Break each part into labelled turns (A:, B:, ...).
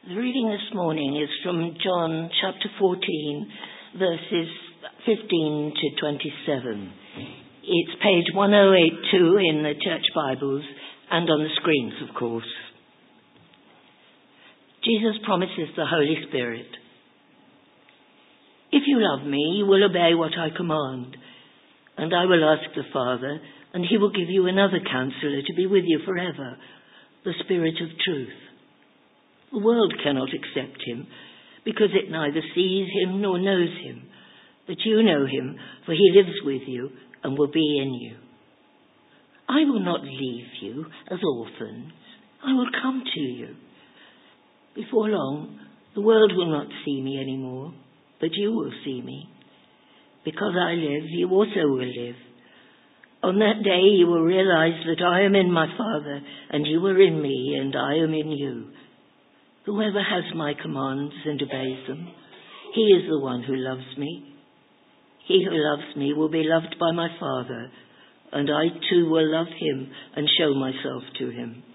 A: The reading this morning is from John chapter 14, verses 15 to 27. It's page 1082 in the church Bibles and on the screens, of course. Jesus promises the Holy Spirit. If you love me, you will obey what I command, and I will ask the Father, and he will give you another counselor to be with you forever, the Spirit of truth. The world cannot accept him, because it neither sees him nor knows him. But you know him, for he lives with you and will be in you. I will not leave you as orphans. I will come to you. Before long, the world will not see me anymore, but you will see me. Because I live, you also will live. On that day you will realize that I am in my Father, and you are in me, and I am in you. Whoever has my commands and obeys them, he is the one who loves me. He who loves me will be loved by my Father, and I too will love him and show myself to him.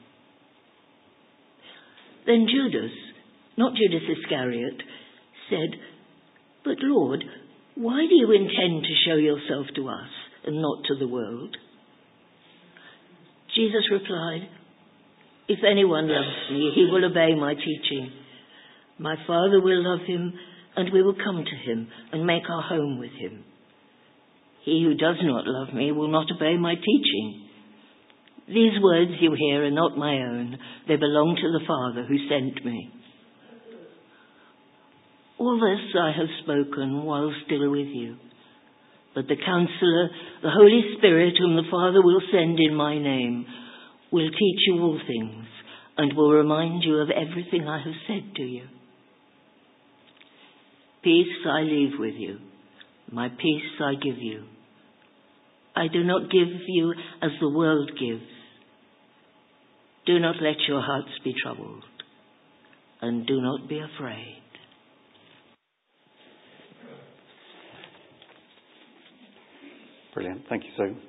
A: Then Judas, not Judas Iscariot, said, "But Lord, why do you intend to show yourself to us and not to the world?" Jesus replied, "If anyone loves me, he will obey my teaching. My Father will love him, and we will come to him and make our home with him. He who does not love me will not obey my teaching. These words you hear are not my own. They belong to the Father who sent me. All this I have spoken while still with you. But the Counselor, the Holy Spirit, whom the Father will send in my name, will teach you all things and will remind you of everything I have said to you. Peace I leave with you. My peace I give you. I do not give you as the world gives. Do not let your hearts be troubled, and do not be afraid."
B: Brilliant. Thank you, Sue.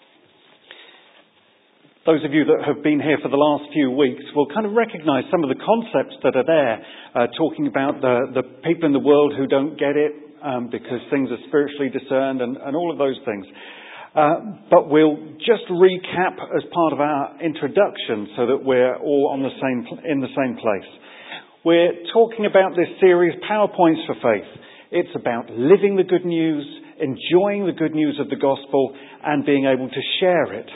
B: Those of you that have been here for the last few weeks will kind of recognise some of the concepts that are there, talking about the people in the world who don't get it because things are spiritually discerned and all of those things. But we'll just recap as part of our introduction so that we're all in the same place. We're talking about this series, PowerPoints for Faith. It's about living the good news, enjoying the good news of the gospel, and being able to share it.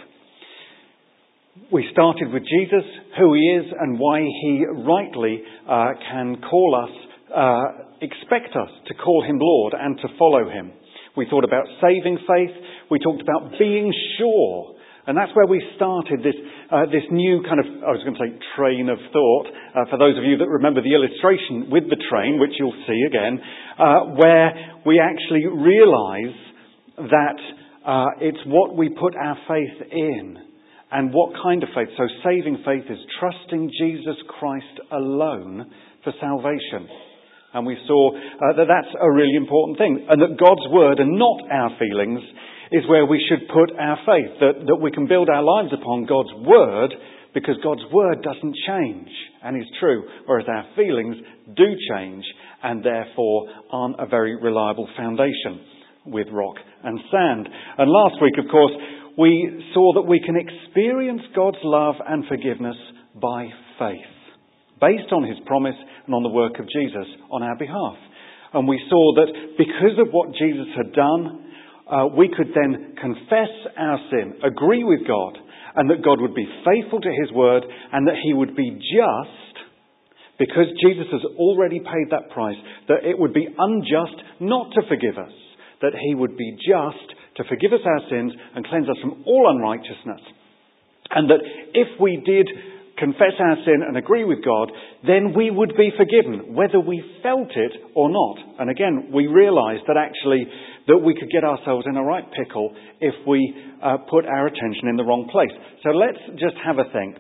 B: We started with Jesus, who he is and why he rightly can call us, expect us to call him Lord and to follow him. We thought about saving faith. We talked about being sure. And that's where we started this new kind of, I was going to say train of thought, for those of you that remember the illustration with the train, which you'll see again, where we actually realise that it's what we put our faith in. And what kind of faith? So saving faith is trusting Jesus Christ alone for salvation. And we saw that that's a really important thing. And that God's word and not our feelings is where we should put our faith. That we can build our lives upon God's word because God's word doesn't change and is true. Whereas our feelings do change and therefore aren't a very reliable foundation with rock and sand. And last week, of course, we saw that we can experience God's love and forgiveness by faith, based on his promise and on the work of Jesus on our behalf. And we saw that because of what Jesus had done, we could then confess our sin, agree with God, and that God would be faithful to his word, and that he would be just, because Jesus has already paid that price, that it would be unjust not to forgive us, that he would be just to forgive us our sins and cleanse us from all unrighteousness. And that if we did confess our sin and agree with God, then we would be forgiven, whether we felt it or not. And again, we realised that actually that we could get ourselves in a right pickle if we put our attention in the wrong place. So let's just have a think.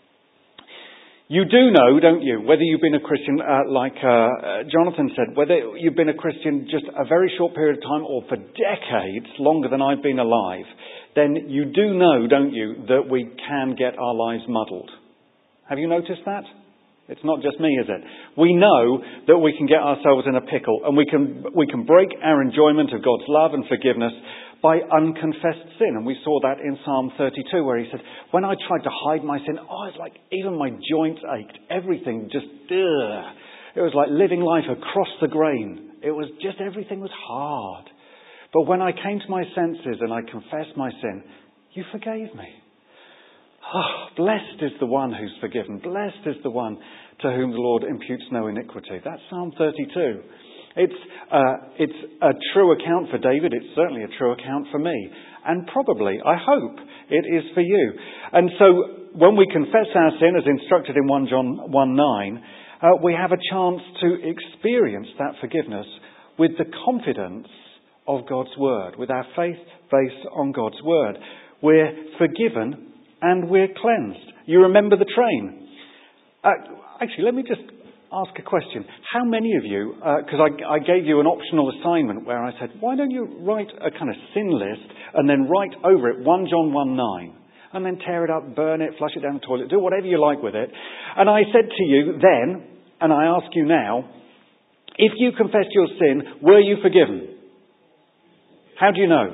B: You do know, don't you, whether you've been a Christian, like Jonathan said, whether you've been a Christian just a very short period of time or for decades, longer than I've been alive, then you do know, don't you, that we can get our lives muddled. Have you noticed that? It's not just me, is it? We know that we can get ourselves in a pickle, and we can break our enjoyment of God's love and forgiveness by unconfessed sin. And we saw that in Psalm 32, where he said, when I tried to hide my sin, it's like even my joints ached. Everything just, it was like living life across the grain. It was just, everything was hard. But when I came to my senses and I confessed my sin, you forgave me. Blessed is the one who's forgiven. Blessed is the one to whom the Lord imputes no iniquity. That's Psalm 32. It's a true account for David. It's certainly a true account for me. And probably, I hope, it is for you. And so when we confess our sin, as instructed in 1 John 1:9, we have a chance to experience that forgiveness with the confidence of God's word, with our faith based on God's word. We're forgiven and we're cleansed. You remember the train? Actually, let me just ask a question. How many of you, because I gave you an optional assignment where I said, why don't you write a kind of sin list and then write over it 1 John 1:9 and then tear it up, burn it, flush it down the toilet, do whatever you like with it. And I said to you then, and I ask you now, if you confessed your sin, were you forgiven? How do you know?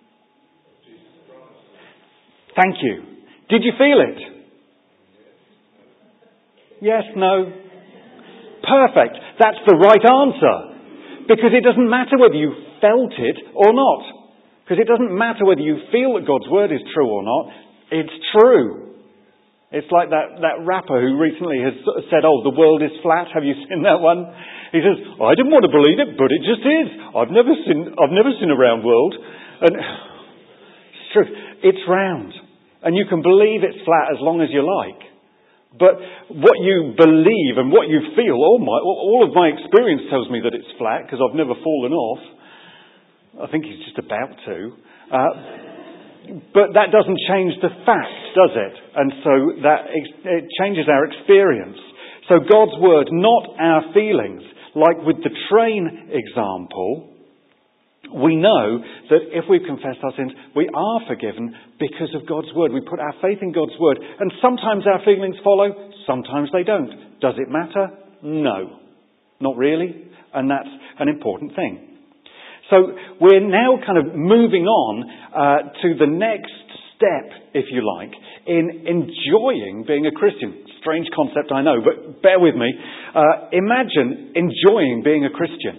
B: Thank you. Did you feel it? Yes, no? Perfect. That's the right answer. Because it doesn't matter whether you felt it or not. Because it doesn't matter whether you feel that God's word is true or not. It's true. It's like that rapper who recently has said, the world is flat. Have you seen that one? He says, I didn't want to believe it, but it just is. I've never seen a round world. And it's true. It's round. And you can believe it's flat as long as you like. But what you believe and what you feel, all of my experience tells me that it's flat because I've never fallen off. I think he's just about to. But that doesn't change the fact, does it? And so it changes our experience. So God's word, not our feelings. Like with the train example, we know that if we've confessed our sins, we are forgiven because of God's word. We put our faith in God's word. And sometimes our feelings follow, sometimes they don't. Does it matter? No. Not really. And that's an important thing. So we're now kind of moving on to the next step, if you like, in enjoying being a Christian. Strange concept, I know, but bear with me. Imagine enjoying being a Christian.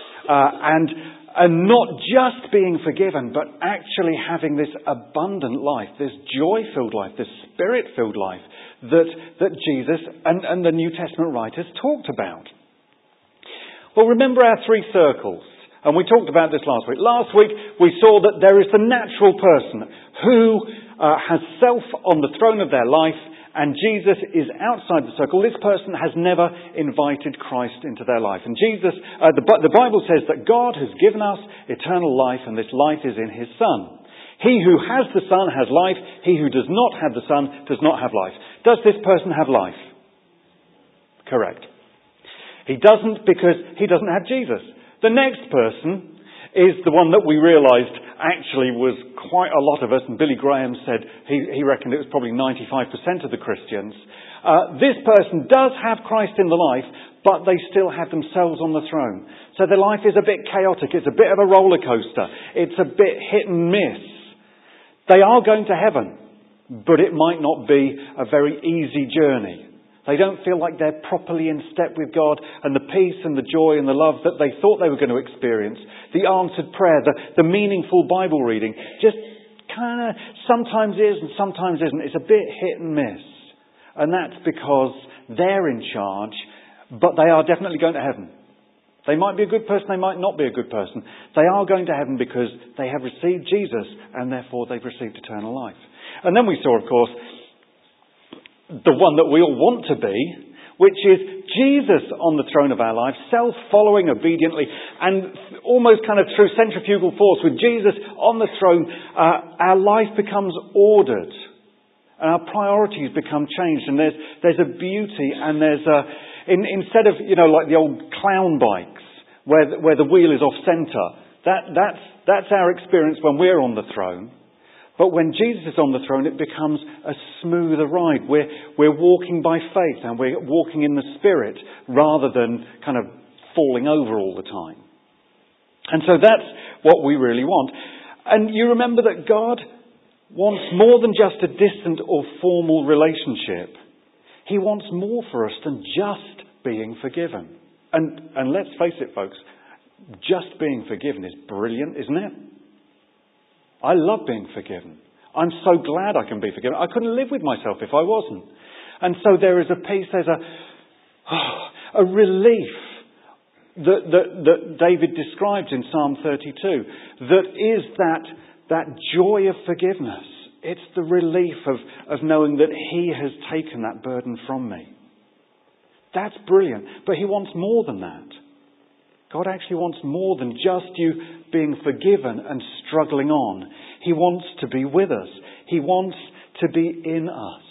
B: And not just being forgiven, but actually having this abundant life, this joy-filled life, this spirit-filled life that Jesus and the New Testament writers talked about. Well, remember our three circles. And we talked about this last week. Last week, we saw that there is the natural person who has self on the throne of their life, and Jesus is outside the circle. This person has never invited Christ into their life. And Jesus, the Bible says that God has given us eternal life, and this life is in his Son. He who has the Son has life. He who does not have the Son does not have life. Does this person have life? Correct. He doesn't, because he doesn't have Jesus. The next person is the one that we realised actually was quite a lot of us, and Billy Graham said he reckoned it was probably 95% of the Christians. This person does have Christ in the life, but they still have themselves on the throne. So their life is a bit chaotic. It's a bit of a roller coaster. It's a bit hit and miss. They are going to heaven, but it might not be a very easy journey. They don't feel like they're properly in step with God, and the peace and the joy and the love that they thought they were going to experience, the answered prayer, the meaningful Bible reading, just kind of sometimes is and sometimes isn't. It's a bit hit and miss. And that's because they're in charge, but they are definitely going to heaven. They might be a good person, they might not be a good person. They are going to heaven because they have received Jesus, and therefore they've received eternal life. And then we saw, of course, the one that we all want to be, which is Jesus on the throne of our lives, self-following obediently, and almost kind of through centrifugal force, with Jesus on the throne, our life becomes ordered, and our priorities become changed, and there's a beauty, and there's instead of, like the old clown bikes, where the wheel is off centre, that's our experience when we're on the throne. But when Jesus is on the throne, it becomes a smoother ride. We're walking by faith and we're walking in the Spirit rather than kind of falling over all the time. And so that's what we really want. And you remember that God wants more than just a distant or formal relationship. He wants more for us than just being forgiven. And let's face it, folks, just being forgiven is brilliant, isn't it? I love being forgiven. I'm so glad I can be forgiven. I couldn't live with myself if I wasn't. And so there is a peace, there's a relief that David describes in Psalm 32, that is that joy of forgiveness. It's the relief of knowing that He has taken that burden from me. That's brilliant. But He wants more than that. God actually wants more than just you being forgiven and struggling on. He wants to be with us. He wants to be in us.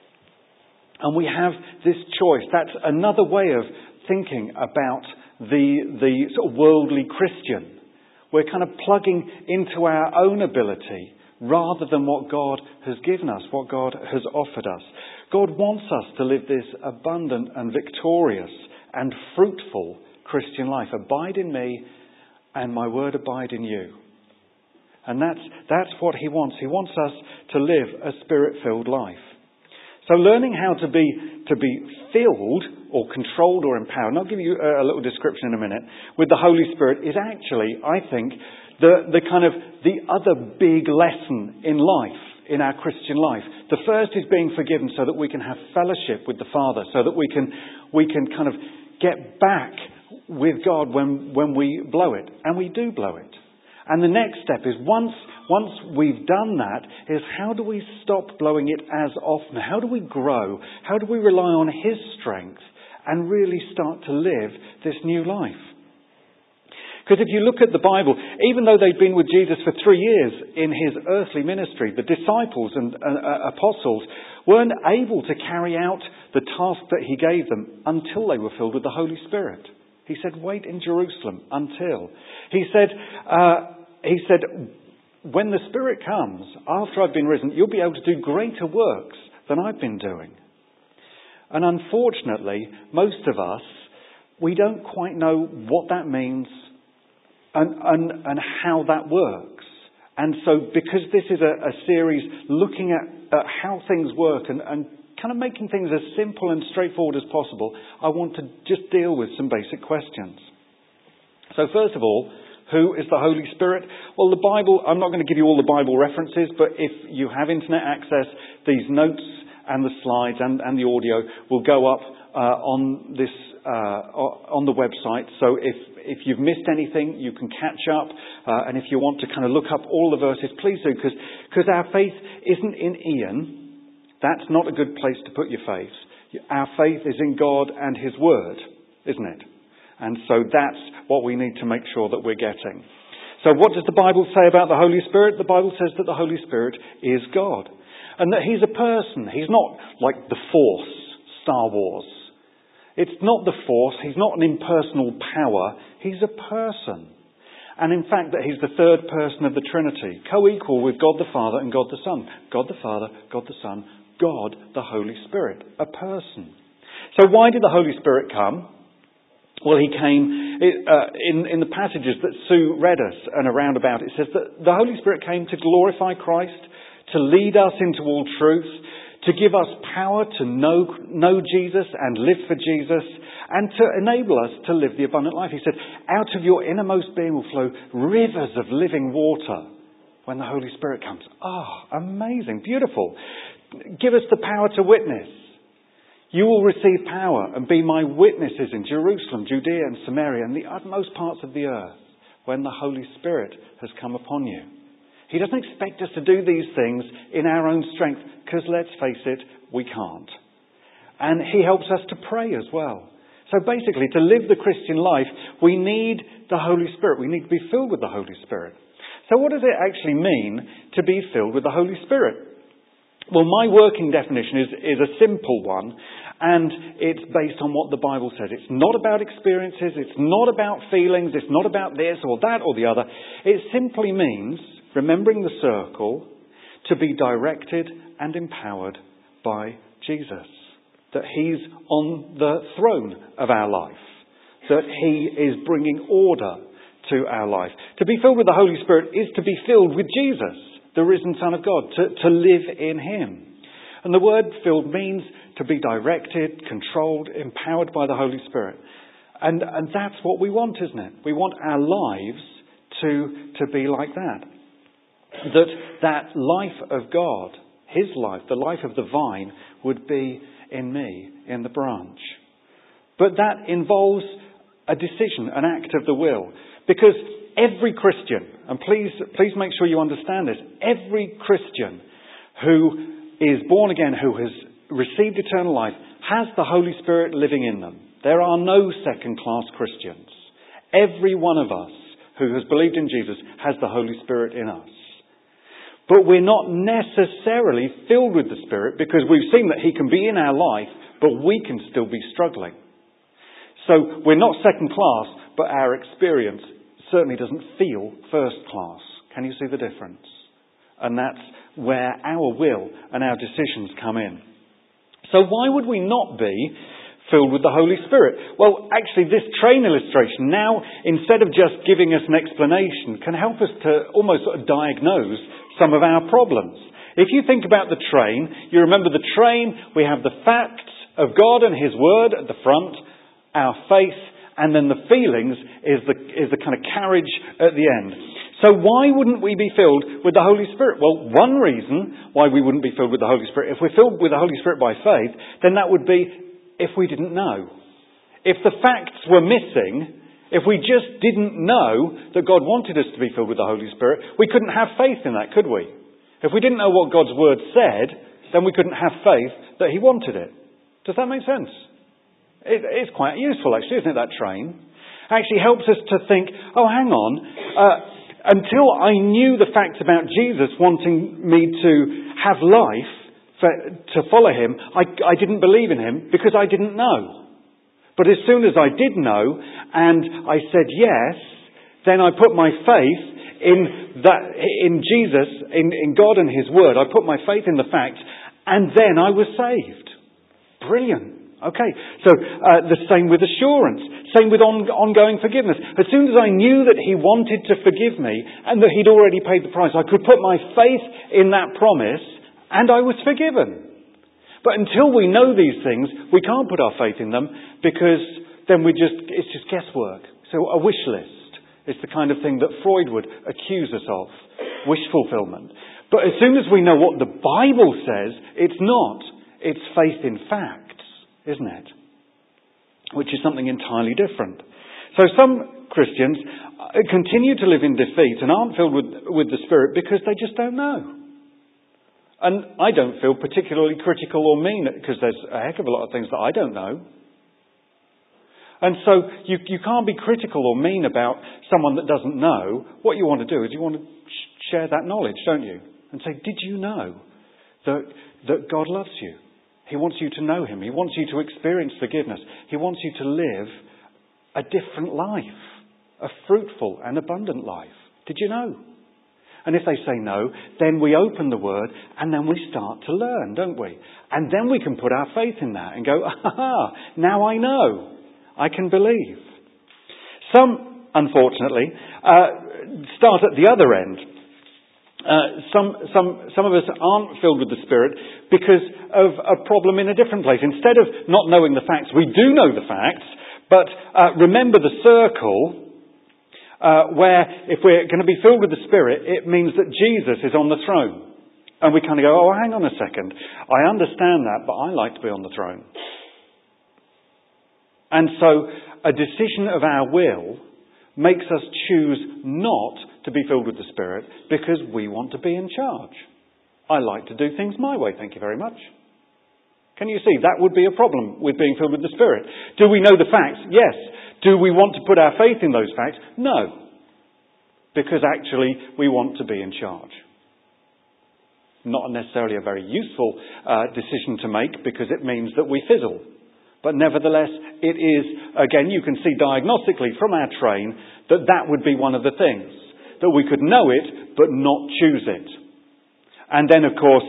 B: And we have this choice. That's another way of thinking about the sort of worldly Christian. We're kind of plugging into our own ability rather than what God has given us, what God has offered us. God wants us to live this abundant and victorious and fruitful Christian life. Abide in me and my word abide in you. And that's what He wants. He wants us to live a Spirit-filled life. So learning how to be filled or controlled or empowered, and I'll give you a little description in a minute, with the Holy Spirit is actually, I think, the other big lesson in life, in our Christian life. The first is being forgiven so that we can have fellowship with the Father, so that we can kind of get back with God when we blow it. And we do blow it. And the next step is once we've done that, is how do we stop blowing it as often? How do we grow? How do we rely on His strength and really start to live this new life? Because if you look at the Bible, even though they'd been with Jesus for 3 years in His earthly ministry, the disciples and apostles weren't able to carry out the task that He gave them until they were filled with the Holy Spirit. He said, wait in Jerusalem until. He said, when the Spirit comes, after I've been risen, you'll be able to do greater works than I've been doing. And unfortunately, most of us, we don't quite know what that means and how that works. And so because this is a series looking at how things work and kind of making things as simple and straightforward as possible, I want to just deal with some basic questions. So first of all, who is the Holy Spirit? Well, the Bible, I'm not going to give you all the Bible references, but if you have internet access, these notes and the slides and the audio will go up on the website. So if you've missed anything, you can catch up. And if you want to kind of look up all the verses, please do, because our faith isn't in Ian. That's not a good place to put your faith. Our faith is in God and His Word, isn't it? And so that's what we need to make sure that we're getting. So what does the Bible say about the Holy Spirit? The Bible says that the Holy Spirit is God. And that He's a person. He's not like the Force, Star Wars. It's not the Force. He's not an impersonal power. He's a person. And in fact that He's the third person of the Trinity, co-equal with God the Father and God the Son. God the Father, God the Son, God the Holy Spirit, a person. So why did the Holy Spirit come? Well, He came in the passages that Sue read us and around about. It says that the Holy Spirit came to glorify Christ, to lead us into all truth, to give us power to know Jesus and live for Jesus, and to enable us to live the abundant life. He said, out of your innermost being will flow rivers of living water when the Holy Spirit comes. Amazing, beautiful. Give us the power to witness. You will receive power and be my witnesses in Jerusalem, Judea and Samaria and the utmost parts of the earth when the Holy Spirit has come upon you. He doesn't expect us to do these things in our own strength because, let's face it, we can't. And He helps us to pray as well. So basically, to live the Christian life, we need the Holy Spirit. We need to be filled with the Holy Spirit. So what does it actually mean to be filled with the Holy Spirit? Well, my working definition is a simple one, and it's based on what the Bible says. It's not about experiences, it's not about feelings, it's not about this or that or the other. It simply means, remembering the circle, to be directed and empowered by Jesus. That he's on the throne of our life. That he is bringing order to our life. To be filled with the Holy Spirit is to be filled with Jesus, the risen Son of God, to live in him. And the word filled means to be directed, controlled, empowered by the Holy Spirit. And that's what we want, isn't it? We want our lives to be like that. That life of God, his life, the life of the vine, would be in me, in the branch. But that involves a decision, an act of the will. Because every Christian, and please make sure you understand this, every Christian who is born again, who has received eternal life, has the Holy Spirit living in them. There are no second-class Christians. Every one of us who has believed in Jesus has the Holy Spirit in us. But we're not necessarily filled with the Spirit because we've seen that he can be in our life, but we can still be struggling. So we're not second class, but our experience certainly doesn't feel first class. Can you see the difference? And that's where our will and our decisions come in. So why would we not be filled with the Holy Spirit? Well, actually, this train illustration now, instead of just giving us an explanation, can help us to almost sort of diagnose some of our problems. If you think about the train, you remember the train, we have the facts of God and his word at the front, our faith, and then the feelings is the kind of carriage at the end. So why wouldn't we be filled with the Holy Spirit? Well, one reason why we wouldn't be filled with the Holy Spirit, if we're filled with the Holy Spirit by faith, then that would be if we didn't know. If the facts were missing, if we just didn't know that God wanted us to be filled with the Holy Spirit, we couldn't have faith in that, could we? If we didn't know what God's word said, then we couldn't have faith that he wanted it. Does that make sense? It's quite useful, actually, isn't it, that train? It actually helps us to think, oh, hang on, until I knew the facts about Jesus wanting me to have life, to follow him, I didn't believe in him because I didn't know. But as soon as I did know, and I said yes, then I put my faith in Jesus, in God and his word. I put my faith in the facts, and then I was saved. Brilliant. Okay, so the same with assurance, same with ongoing forgiveness. As soon as I knew that he wanted to forgive me and that he'd already paid the price, I could put my faith in that promise and I was forgiven. But until we know these things, we can't put our faith in them because then it's just guesswork. So a wish list is the kind of thing that Freud would accuse us of, wish fulfillment. But as soon as we know what the Bible says, it's not. It's faith in fact. Isn't it? Which is something entirely different. So some Christians continue to live in defeat and aren't filled with the Spirit because they just don't know. And I don't feel particularly critical or mean because there's a heck of a lot of things that I don't know. And so you can't be critical or mean about someone that doesn't know. What you want to do is you want to share that knowledge, don't you? And say, did you know that God loves you? He wants you to know him. He wants you to experience forgiveness. He wants you to live a different life, a fruitful and abundant life. Did you know? And if they say no, then we open the word and then we start to learn, don't we? And then we can put our faith in that and go, aha, now I know. I can believe. Some, unfortunately, start at the other end. Some of us aren't filled with the Spirit because of a problem in a different place. Instead of not knowing the facts, we do know the facts, but remember the circle where if we're going to be filled with the Spirit, it means that Jesus is on the throne. And we kind of go, oh, hang on a second. I understand that, but I like to be on the throne. And so a decision of our will makes us choose not to be filled with the Spirit because we want to be in charge. I like to do things my way, thank you very much. Can you see? That would be a problem with being filled with the Spirit. Do we know the facts? Yes. Do we want to put our faith in those facts? No. Because actually we want to be in charge. Not necessarily a very useful decision to make because it means that we fizzle. But nevertheless, it is, again, you can see diagnostically from our train that would be one of the things. That we could know it, but not choose it. And then, of course,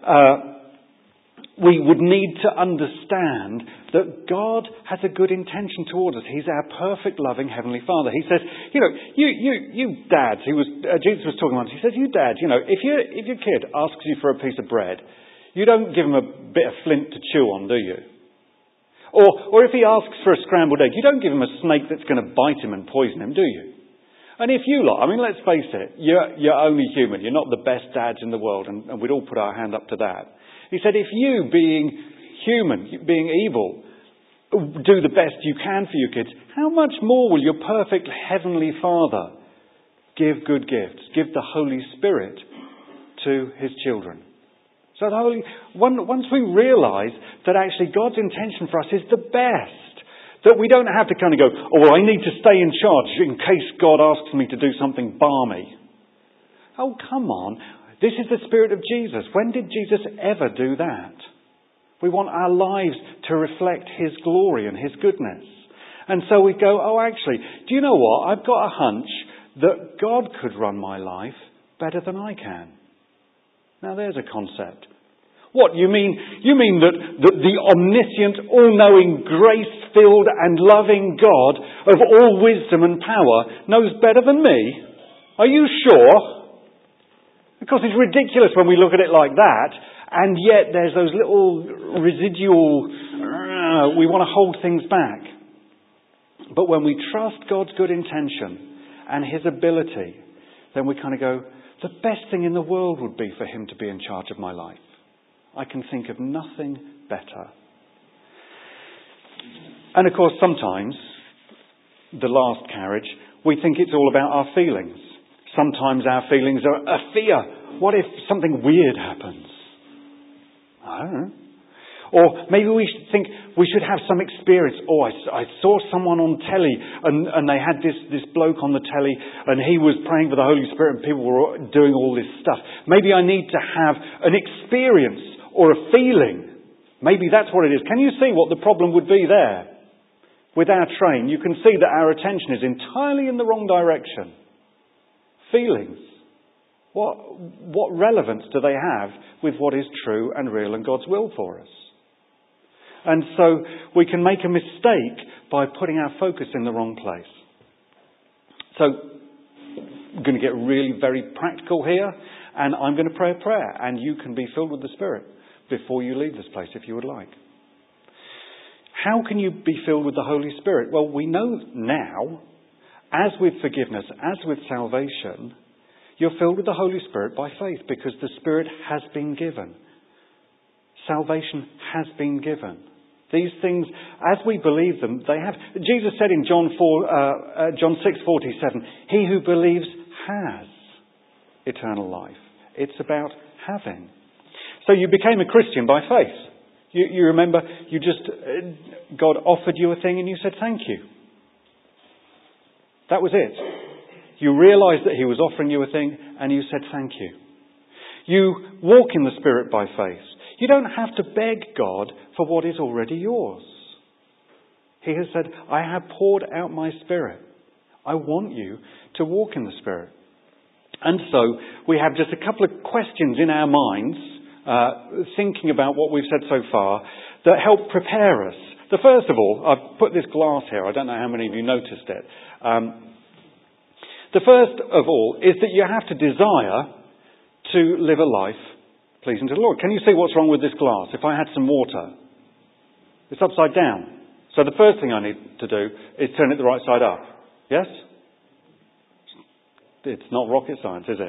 B: we would need to understand that God has a good intention towards us. He's our perfect, loving Heavenly Father. He says, you dads, Jesus was talking once, he says, you dads, if your kid asks you for a piece of bread, you don't give him a bit of flint to chew on, do you? Or if he asks for a scrambled egg, you don't give him a snake that's going to bite him and poison him, do you? And if you lot, let's face it, you're only human. You're not the best dads in the world, and we'd all put our hand up to that. He said, if you, being human, being evil, do the best you can for your kids, how much more will your perfect Heavenly Father give good gifts, give the Holy Spirit to His children? So once we realise that actually God's intention for us is the best, that we don't have to kind of go, I need to stay in charge in case God asks me to do something balmy. Oh, come on. This is the Spirit of Jesus. When did Jesus ever do that? We want our lives to reflect His glory and His goodness. And so we go, actually, do you know what? I've got a hunch that God could run my life better than I can. Now there's a concept. What, you mean that the omniscient, all-knowing, grace-filled and loving God of all wisdom and power knows better than me? Are you sure? Because it's ridiculous when we look at it like that, and yet there's those little residual, we want to hold things back. But when we trust God's good intention and His ability, then we kind of go, the best thing in the world would be for Him to be in charge of my life. I can think of nothing better. And of course, sometimes, the last carriage, we think it's all about our feelings. Sometimes our feelings are a fear. What if something weird happens? I don't know. Or maybe we should think we should have some experience. I saw someone on telly and they had this bloke on the telly and he was praying for the Holy Spirit and people were doing all this stuff. Maybe I need to have an experience or a feeling. Maybe that's what it is. Can you see what the problem would be there? With our train, you can see that our attention is entirely in the wrong direction. Feelings. What relevance do they have with what is true and real and God's will for us? And so we can make a mistake by putting our focus in the wrong place. So I'm going to get really very practical here, and I'm going to pray a prayer, and you can be filled with the Spirit before you leave this place if you would like. How can you be filled with the Holy Spirit? Well, we know now, as with forgiveness, as with salvation, you're filled with the Holy Spirit by faith because the Spirit has been given. Salvation has been given. These things, as we believe them, they have. Jesus said in John 6:47, he who believes has eternal life. It's about having. So you became a Christian by faith. You remember, God offered you a thing and you said thank you. That was it. You realised that He was offering you a thing and you said thank you. You walk in the Spirit by faith. You don't have to beg God for what is already yours. He has said, I have poured out my Spirit. I want you to walk in the Spirit. And so we have just a couple of questions in our minds, thinking about what we've said so far, that help prepare us. The first of all, I've put this glass here. I don't know how many of you noticed it. The first of all is that you have to desire to live a life pleasing to the Lord. Can you see what's wrong with this glass? If I had some water, it's upside down. So the first thing I need to do is turn it the right side up. Yes? It's not rocket science, is it?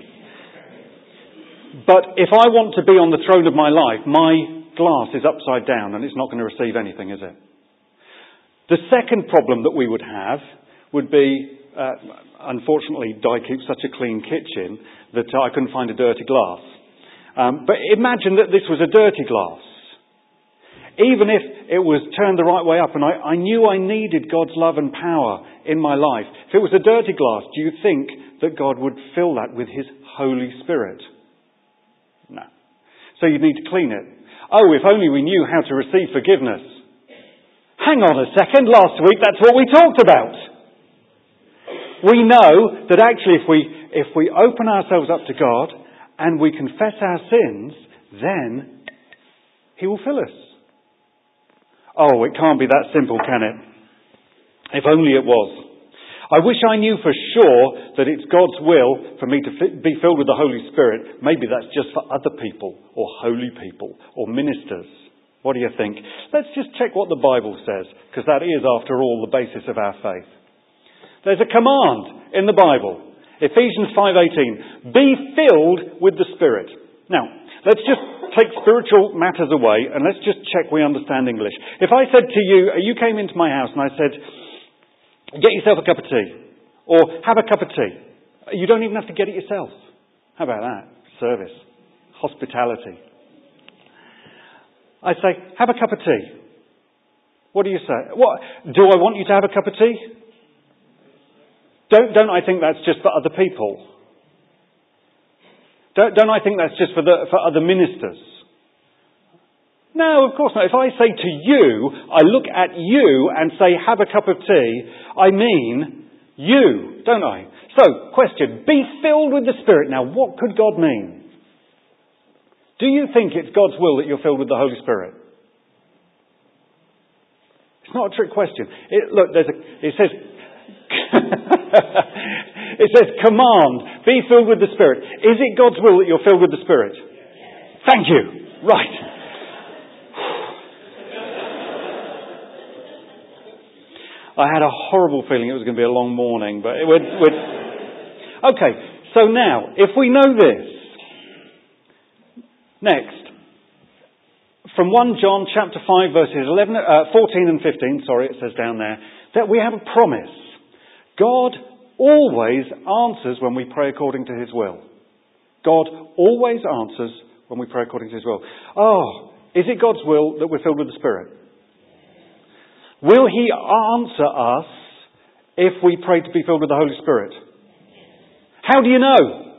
B: But if I want to be on the throne of my life, my glass is upside down and it's not going to receive anything, is it? The second problem that we would have would be, unfortunately, Di keeps such a clean kitchen that I couldn't find a dirty glass. But imagine that this was a dirty glass. Even if it was turned the right way up and I knew I needed God's love and power in my life, if it was a dirty glass, do you think that God would fill that with His Holy Spirit? No. So you need to clean it. Oh, if only we knew how to receive forgiveness. Hang on a second, last week that's what we talked about. We know that actually if we open ourselves up to God and we confess our sins, then He will fill us. Oh, it can't be that simple, can it? If only it was. I wish I knew for sure that it's God's will for me to be filled with the Holy Spirit. Maybe that's just for other people, or holy people, or ministers. What do you think? Let's just check what the Bible says, because that is, after all, the basis of our faith. There's a command in the Bible. Ephesians 5:18. Be filled with the Spirit. Now, let's just take spiritual matters away and let's just check we understand English. If I said to you, you came into my house and I said, get yourself a cup of tea, or have a cup of tea. You don't even have to get it yourself. How about that? Service. Hospitality. I say, have a cup of tea. What do you say? What? Do I want you to have a cup of tea? Don't I think that's just for other people? Don't I think that's just for other ministers? No, of course not. If I say to you, I look at you and say, have a cup of tea, I mean you, don't I? So, question, be filled with the Spirit. Now, what could God mean? Do you think it's God's will that you're filled with the Holy Spirit? It's not a trick question. It says, it says, command, be filled with the Spirit. Is it God's will that you're filled with the Spirit? Yes. Thank you. Right. I had a horrible feeling it was going to be a long morning, but okay, so now, if we know this, next, from 1 John chapter 5 verses 14 and 15, it says down there, that we have a promise. God always answers when we pray according to His will. God always answers when we pray according to His will. Oh, is it God's will that we're filled with the Spirit? Will He answer us if we pray to be filled with the Holy Spirit? How do you know?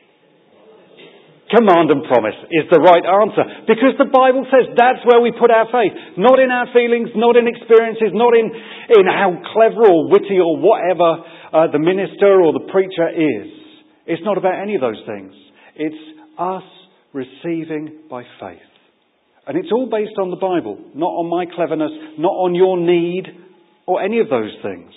B: Command and promise is the right answer. Because the Bible says that's where we put our faith. Not in our feelings, not in experiences, not in how clever or witty or whatever the minister or the preacher is. It's not about any of those things. It's us receiving by faith. And it's all based on the Bible, not on my cleverness, not on your need, or any of those things.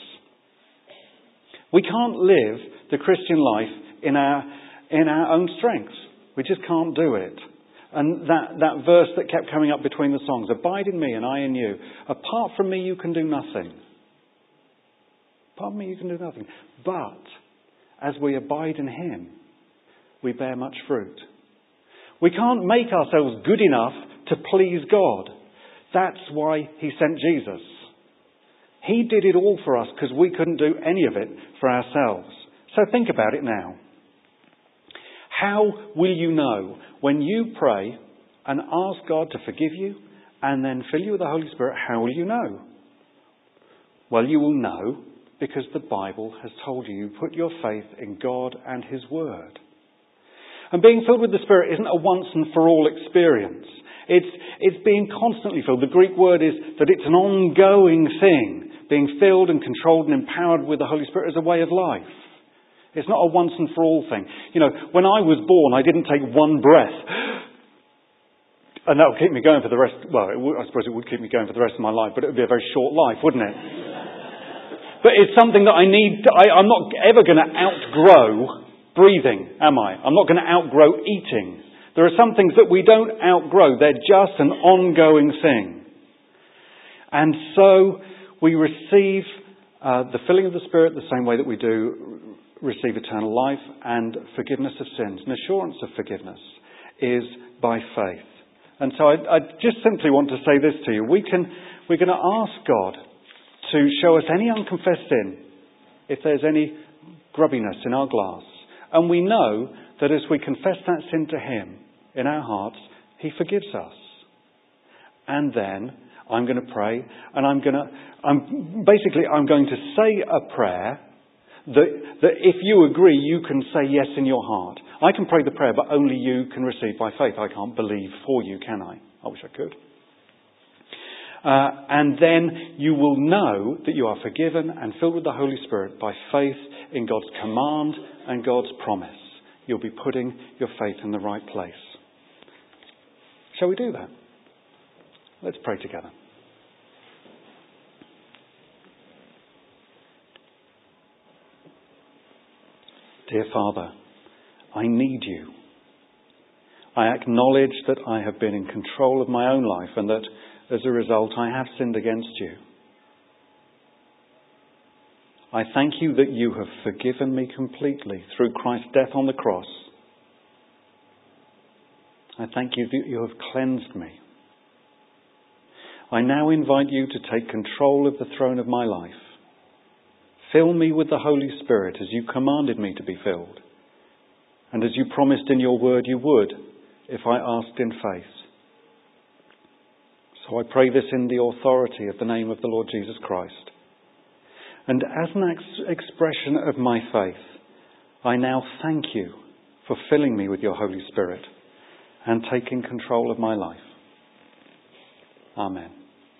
B: We can't live the Christian life in our own strength. We just can't do it. And that verse that kept coming up between the songs, abide in me and I in you. Apart from me you can do nothing. Apart from me you can do nothing. But as we abide in Him, we bear much fruit. We can't make ourselves good enough to please God. That's why He sent Jesus. He did it all for us because we couldn't do any of it for ourselves. So think about it now. How will you know when you pray and ask God to forgive you and then fill you with the Holy Spirit? How will you know? Well, you will know because the Bible has told you. You put your faith in God and His Word. And being filled with the Spirit isn't a once and for all experience. It's being constantly filled. The Greek word is that it's an ongoing thing. Being filled and controlled and empowered with the Holy Spirit is a way of life. It's not a once and for all thing. You know, when I was born, I didn't take one breath. And that would keep me going for the rest... Well, I suppose it would keep me going for the rest of my life, but it would be a very short life, wouldn't it? But it's something that I need... I'm not ever going to outgrow breathing, am I? I'm not going to outgrow eating. There are some things that we don't outgrow. They're just an ongoing thing. And so we receive the filling of the Spirit the same way that we do receive eternal life and forgiveness of sins. An assurance of forgiveness is by faith. And so I just simply want to say this to you. We're going to ask God to show us any unconfessed sin, if there's any grubbiness in our glass. And we know that as we confess that sin to Him in our hearts, He forgives us. And then I'm going to pray, and I'm going to say a prayer that if you agree, you can say yes in your heart. I can pray the prayer, but only you can receive by faith. I can't believe for you, can I? I wish I could. And then you will know that you are forgiven and filled with the Holy Spirit by faith in God's command and God's promise. you'll be putting your faith in the right place. Shall we do that? Let's pray together. Dear Father, I need you. I acknowledge that I have been in control of my own life and that, as a result, I have sinned against you. I thank you that you have forgiven me completely through Christ's death on the cross. I thank you that you have cleansed me. I now invite you to take control of the throne of my life. Fill me with the Holy Spirit as you commanded me to be filled, and as you promised in your word you would if I asked in faith. So I pray this in the authority of the name of the Lord Jesus Christ. And as an expression of my faith, I now thank you for filling me with your Holy Spirit and taking control of my life. Amen.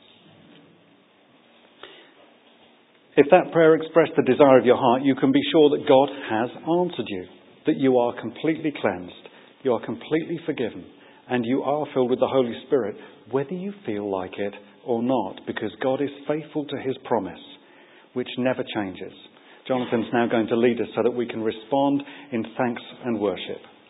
B: If that prayer expressed the desire of your heart, you can be sure that God has answered you, that you are completely cleansed, you are completely forgiven, and you are filled with the Holy Spirit, whether you feel like it or not, because God is faithful to his promise, which never changes. Jonathan's now going to lead us so that we can respond in thanks and worship.